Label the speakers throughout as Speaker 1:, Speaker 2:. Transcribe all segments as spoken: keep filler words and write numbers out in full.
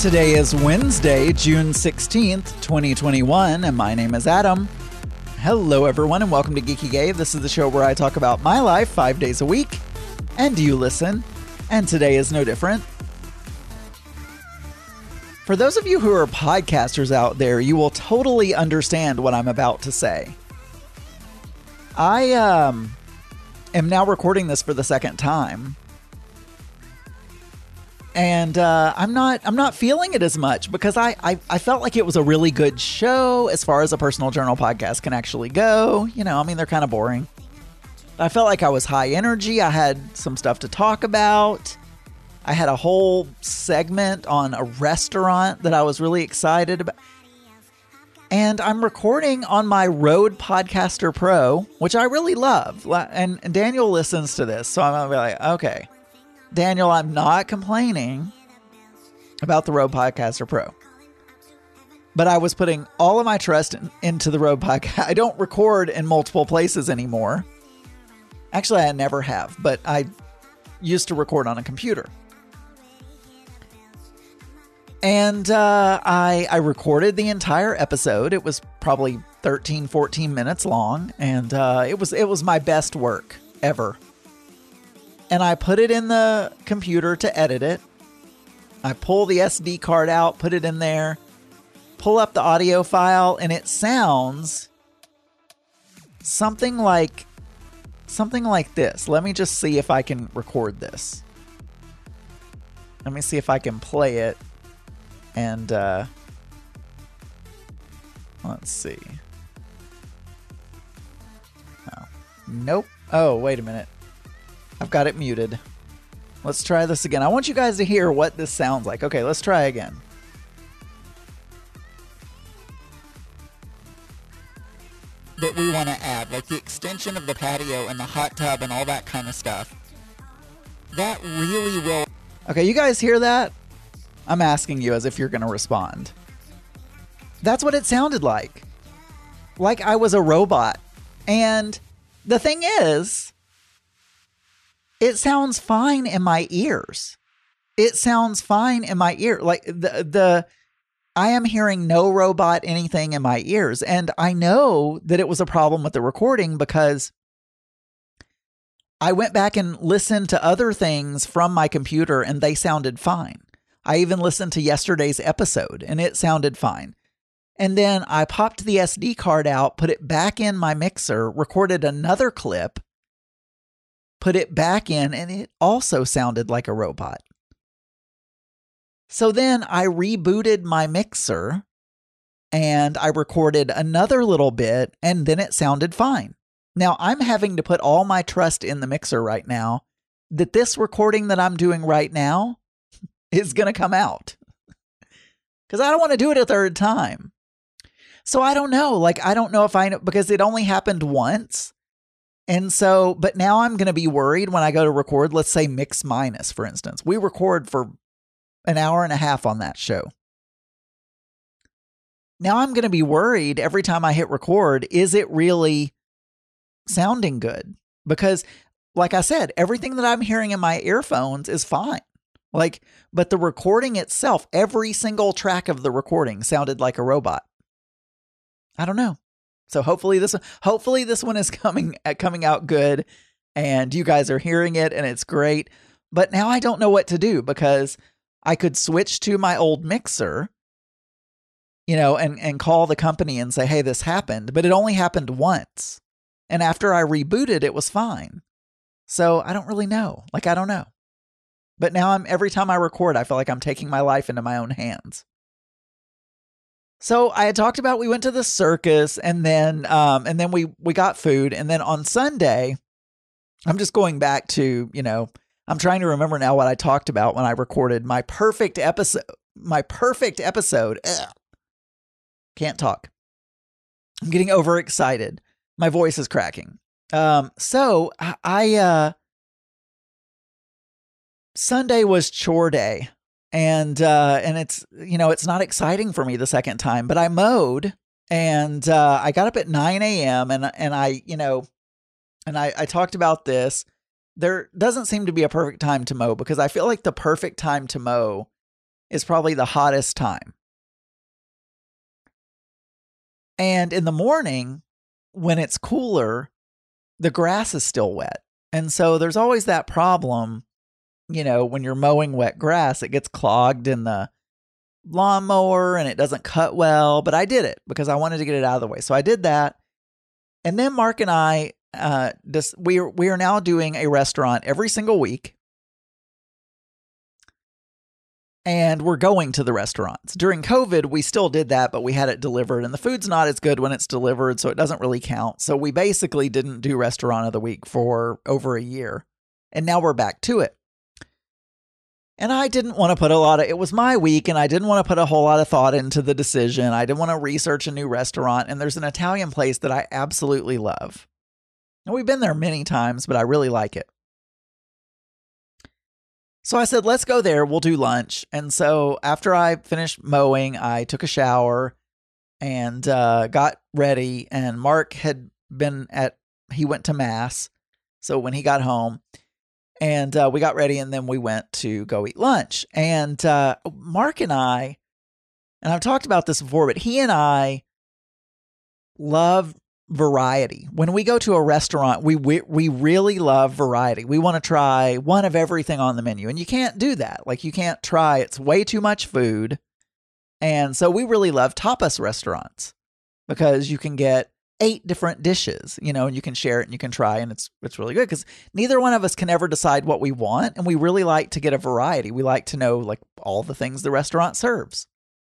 Speaker 1: Today is Wednesday, June sixteenth, twenty twenty-one, and my name is Adam. Hello, everyone, and welcome to Geeky Gay. This is the show where I talk about my life five days a week, and you listen, and today is no different. For those of you who are podcasters out there, you will totally understand what I'm about to say. I um, am now recording this for the second time. And uh, I'm not I'm not feeling it as much because I, I, I felt like it was a really good show as far as a personal journal podcast can actually go. You know, I mean, they're kind of boring. I felt like I was high energy. I had some stuff to talk about. I had a whole segment on a restaurant that I was really excited about. And I'm recording on my Rode Podcaster Pro, which I really love. And, and Daniel listens to this, so I'm going to be like, okay. Daniel, I'm not complaining about the Rode Podcaster Pro, but I was putting all of my trust in, into the Rode Podcast. I don't record in multiple places anymore. Actually, I never have, but I used to record on a computer. And uh, I, I recorded the entire episode. It was probably thirteen, fourteen minutes long, and uh, it was it was my best work ever. And I put it in the computer to edit it. I pull the S D card out, put it in there, pull up the audio file, and it sounds something like something like this. Let me just see if I can record this. Let me see if I can play it. And uh, let's see. Oh, nope. Oh, wait a minute. I've got it muted. Let's try this again. I want you guys to hear what this sounds like. Okay, let's try again.
Speaker 2: That we want to add, like the extension of the patio and the hot tub and all that kind of stuff. That really will...
Speaker 1: Okay, you guys hear that? I'm asking you as if you're going to respond. That's what it sounded like. Like I was a robot. And the thing is... it sounds fine in my ears. It sounds fine in my ear. Like the, the, I am hearing no robot anything in my ears. And I know that it was a problem with the recording because I went back and listened to other things from my computer and they sounded fine. I even listened to yesterday's episode and it sounded fine. And then I popped the S D card out, put it back in my mixer, recorded another clip, put it back in, and it also sounded like a robot. So then I rebooted my mixer and I recorded another little bit, and then it sounded fine. Now I'm having to put all my trust in the mixer right now that this recording that I'm doing right now is going to come out. Because I don't want to do it a third time. So I don't know. Like, I don't know if I know, because it only happened once. And so, but now I'm going to be worried when I go to record, let's say Mix Minus, for instance. We record for an hour and a half on that show. Now I'm going to be worried every time I hit record, is it really sounding good? Because like I said, everything that I'm hearing in my earphones is fine. Like, but the recording itself, every single track of the recording sounded like a robot. I don't know. So hopefully this, hopefully this one is coming, uh, coming out good and you guys are hearing it and it's great. But now I don't know what to do because I could switch to my old mixer, you know, and, and call the company and say, hey, this happened, but it only happened once. And after I rebooted, it was fine. So I don't really know. Like, I don't know. But now I'm, every time I record, I feel like I'm taking my life into my own hands. So I had talked about, we went to the circus and then, um, and then we, we got food. And then on Sunday, I'm just going back to, you know, I'm trying to remember now what I talked about when I recorded my perfect episode, my perfect episode. Ugh. Can't talk. I'm getting overexcited. My voice is cracking. Um, so I, I uh, Sunday was chore day. And, uh, and it's, you know, it's not exciting for me the second time, but I mowed and, uh, I got up at nine a.m. and, and I, you know, and I, I talked about this. There doesn't seem to be a perfect time to mow because I feel like the perfect time to mow is probably the hottest time. And in the morning, when it's cooler, the grass is still wet. And so there's always that problem, you know, when you're mowing wet grass, it gets clogged in the lawnmower and it doesn't cut well. But I did it because I wanted to get it out of the way. So I did that. And then Mark and I, uh, this, we, are, we are now doing a restaurant every single week. And we're going to the restaurants. During COVID, we still did that, but we had it delivered. And the food's not as good when it's delivered, so it doesn't really count. So we basically didn't do Restaurant of the Week for over a year. And now we're back to it. And I didn't want to put a lot of, it was my week, and I didn't want to put a whole lot of thought into the decision. I didn't want to research a new restaurant. And there's an Italian place that I absolutely love. And we've been there many times, but I really like it. So I said, let's go there. We'll do lunch. And so after I finished mowing, I took a shower and uh, got ready. And Mark had been at, he went to Mass. So when he got home, and uh, we got ready, and then we went to go eat lunch. And uh, Mark and I, and I've talked about this before, but he and I love variety. When we go to a restaurant, we, we we really love variety. We want to try one of everything on the menu, and you can't do that. Like, you can't try, it's way too much food. And so we really love tapas restaurants because you can get eight different dishes, you know, and you can share it and you can try, and it's it's really good because neither one of us can ever decide what we want, and we really like to get a variety. We like to know, like, all the things the restaurant serves.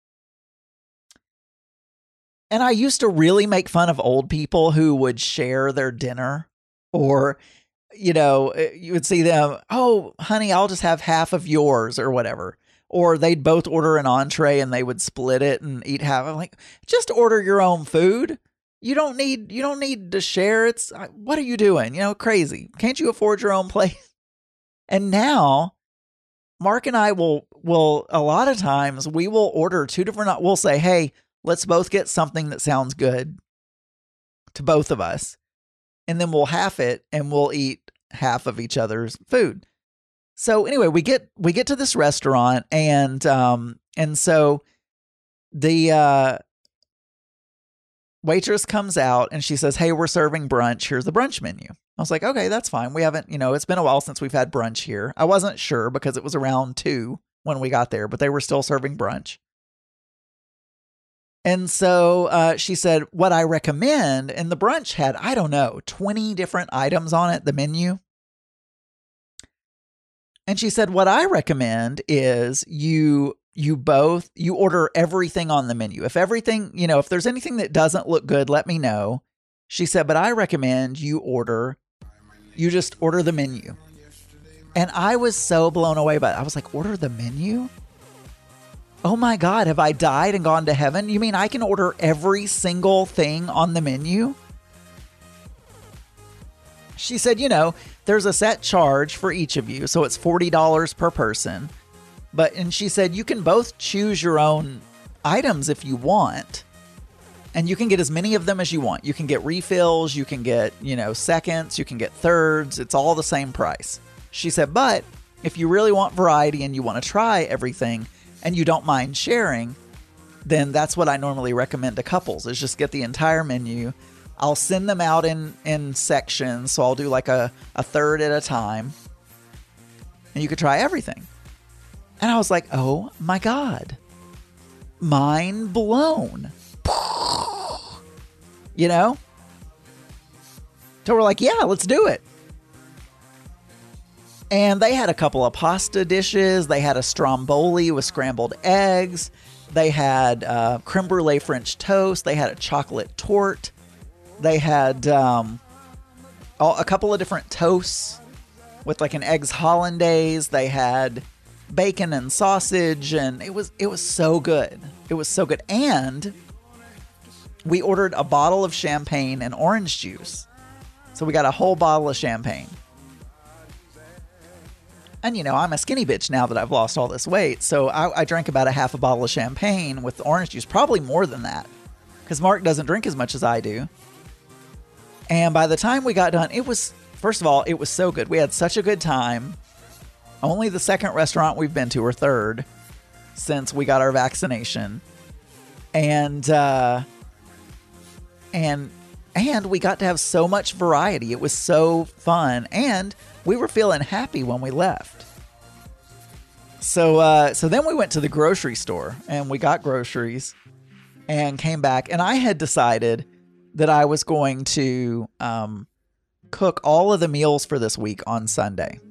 Speaker 1: And I used to really make fun of old people who would share their dinner, or, you know, you would see them, oh, honey, I'll just have half of yours or whatever. Or they'd both order an entree and they would split it and eat half. I'm like, just order your own food. You don't need, you don't need to share. It's, what are you doing? You know, crazy. Can't you afford your own place? And now Mark and I will, will a lot of times we will order two different, we'll say, hey, let's both get something that sounds good to both of us. And then we'll half it and we'll eat half of each other's food. So anyway, we get we get to this restaurant, and um and so the uh waitress comes out and she says, hey, we're serving brunch. Here's the brunch menu. I was like, okay, that's fine. We haven't, you know, it's been a while since we've had brunch here. I wasn't sure because it was around two when we got there, but they were still serving brunch. And so uh, she said, what I recommend, and the brunch had, I don't know, twenty different items on it, the menu. And she said, what I recommend is you, you both, you order everything on the menu. If everything, you know, if there's anything that doesn't look good, let me know. She said, but I recommend you order, you just order the menu. And I was so blown away by it. I was like, order the menu? Oh my God, have I died and gone to heaven? You mean I can order every single thing on the menu? She said, you know, there's a set charge for each of you, so it's forty dollars per person. But, and she said, you can both choose your own items if you want, and you can get as many of them as you want. You can get refills, you can get, you know, seconds, you can get thirds. It's all the same price. She said, but if you really want variety and you want to try everything, and you don't mind sharing, then that's what I normally recommend to couples, is just get the entire menu. I'll send them out in, in sections, so I'll do like a, a third at a time, and you could try everything. And I was like, oh my God, mind blown. You know? So we're like, yeah, let's do it. And they had a couple of pasta dishes. They had a stromboli with scrambled eggs. They had uh, creme brulee French toast. They had a chocolate torte. They had um, all, a couple of different toasts with like an eggs hollandaise. They had bacon and sausage, and it was it was so good. It was so good. And we ordered a bottle of champagne and orange juice. So we got a whole bottle of champagne. And, you know, I'm a skinny bitch now that I've lost all this weight. So I, I drank about a half a bottle of champagne with orange juice, probably more than that, because Mark doesn't drink as much as I do. And by the time we got done, it was, first of all, it was so good. We had such a good time. Only the second restaurant we've been to, or third. since we got our vaccination. And, uh, and, and we got to have so much variety. It was so fun. And we were feeling happy when we left. So, uh, so then we went to the grocery store and we got groceries and came back. And I had decided that I was going to, um, cook all of the meals for this week on Sunday.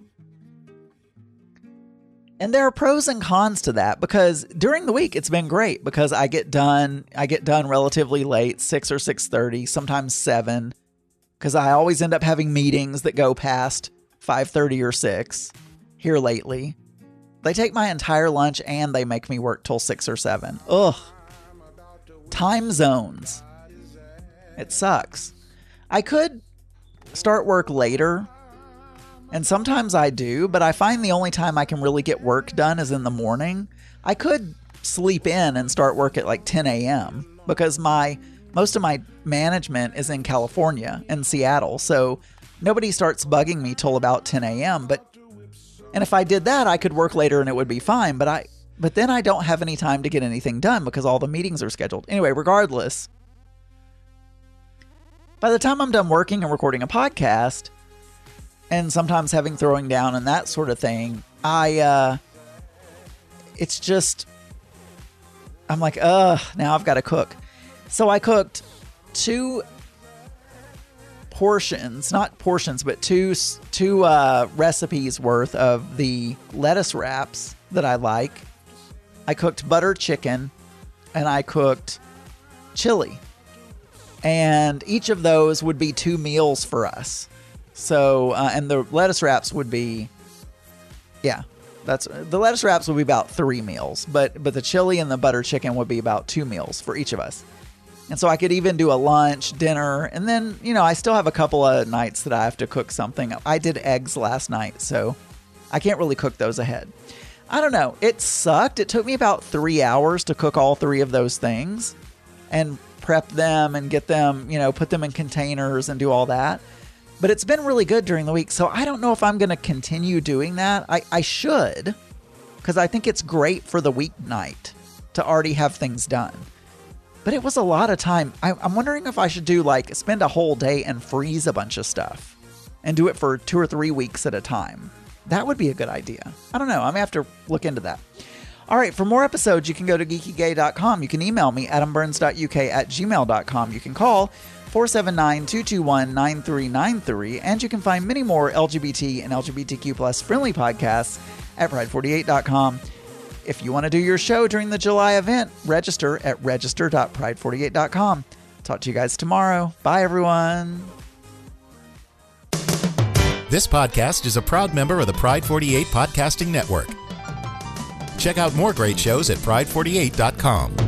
Speaker 1: And there are pros and cons to that, because during the week it's been great because I get done I get done relatively late, six or six thirty, sometimes seven, because I always end up having meetings that go past five thirty or six here lately. They take my entire lunch and they make me work till six or seven. Ugh. Time zones. It sucks. I could start work later. And sometimes I do, but I find the only time I can really get work done is in the morning. I could sleep in and start work at like ten a.m. because my most of my management is in California, in Seattle. So nobody starts bugging me till about ten a.m. But and if I did that, I could work later and it would be fine. But I but then I don't have any time to get anything done because all the meetings are scheduled. Anyway, regardless, by the time I'm done working and recording a podcast, and sometimes having throwing down and that sort of thing, I, uh, it's just, I'm like, ugh, now I've got to cook. So I cooked two portions, not portions, but two, two, uh, recipes worth of the lettuce wraps that I like. I cooked butter chicken and I cooked chili. And each of those would be two meals for us. So, uh, and the lettuce wraps would be, yeah, that's, the lettuce wraps would be about three meals, but, but the chili and the butter chicken would be about two meals for each of us. And so I could even do a lunch, dinner, and then, you know, I still have a couple of nights that I have to cook something. I did eggs last night, so I can't really cook those ahead. I don't know. It sucked. It took me about three hours to cook all three of those things and prep them and get them, you know, put them in containers and do all that. But it's been really good during the week, so I don't know if I'm going to continue doing that. I, I should, because I think it's great for the weeknight to already have things done. But it was a lot of time. I, I'm wondering if I should do, like, spend a whole day and freeze a bunch of stuff and do it for two or three weeks at a time. That would be a good idea. I don't know. I'm going to have to look into that. All right, for more episodes, you can go to geeky gay dot com. You can email me, adam burns dot u k at gmail dot com. You can call four seven nine, two two one, nine three nine three, and you can find many more L G B T and L G B T Q plus friendly podcasts at pride forty-eight dot com. If you want to do your show during the July event, register at register dot pride forty-eight dot com. Talk to you guys tomorrow. Bye, everyone.
Speaker 3: This podcast is a proud member of the Pride forty-eight Podcasting Network. Check out more great shows at pride forty-eight dot com.